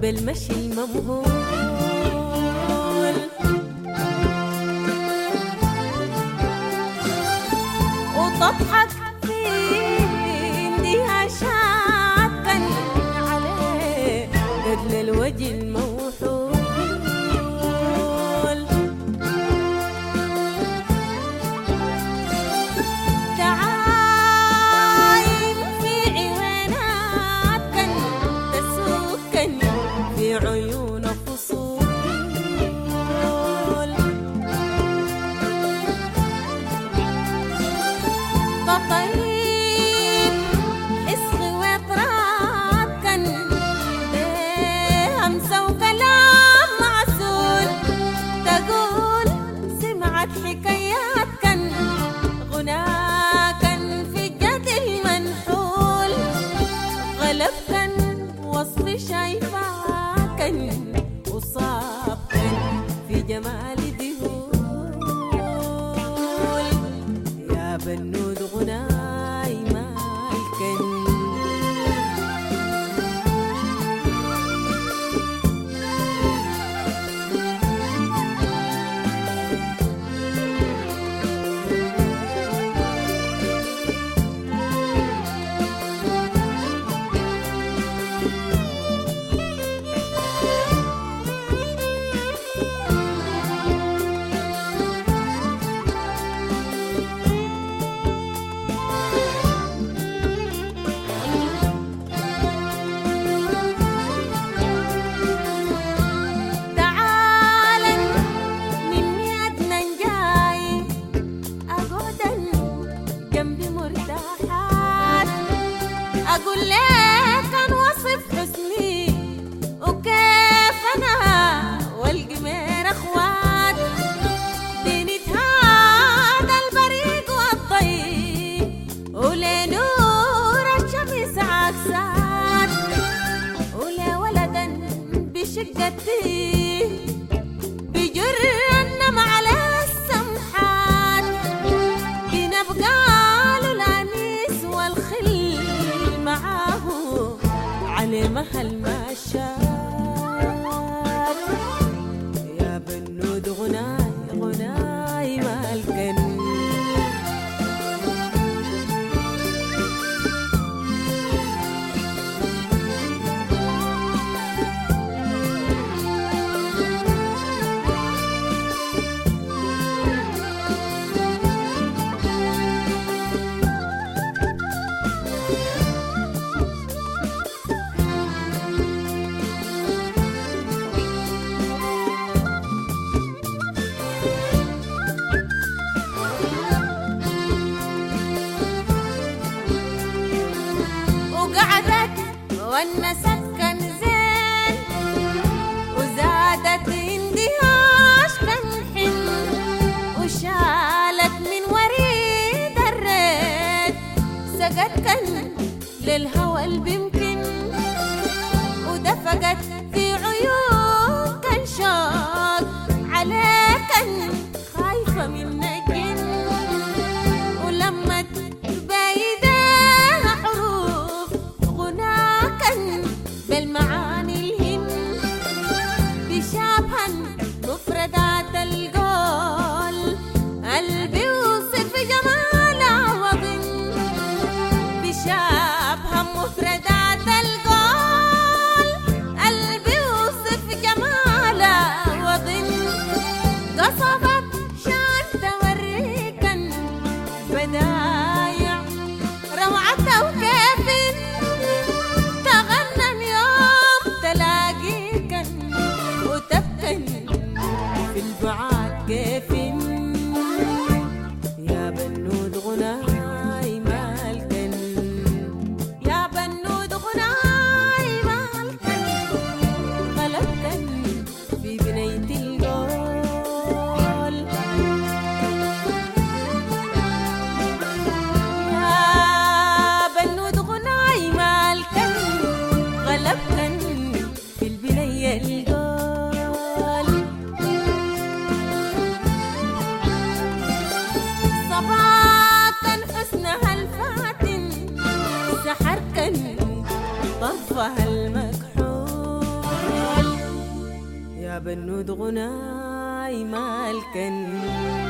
بالمشي الممهول، وتضحك في اندهاشات كان عليه قد الوجه الموحول. تعايم في عيونات كان تسكن في عيون فصول، تطيب حس وطرات كان همسة وكلام معسول، تقول سمعت حكايات كان غناء كان في الجد المنحول، غلب كان وصف شايفاه كان وصاب كان في جمال دهول، يا بنود غناي مالكن. أقول لك كان وصف حسني وكيف أنا والقمير أخوات، دينة هذا البريق والطيب ولنور الشمس عكسات، ولا ولدا بشقتي بجر النم على السمحات، بنبقى له الأنيس والخل معاه على مهل ما شاف، يا بنود غناي غناي مالكن. وقعدت والنست كان زين وزادت اندهاش كان حن، وشالت من وريد الريد سقت كان للهوى البيمكن، ودفقت في عيون كان شوق عليه كان خايفة من نجن، ولما بالمعاني الهم بشابها مفردات القول، قلبي وصف جمالها وظن بشابها مفردات القول، قلبي وصف جمالها وظن، قصبت شان توريكا بدايع روعتها وكيف في البعاد كيف، يا بنود غناي مالكن، يا بنود غناي مالكن، غلبكن في بنية القول، يا بنود غناي مالكن، غلبكن في البنية القول. يا بنود غناي مالكن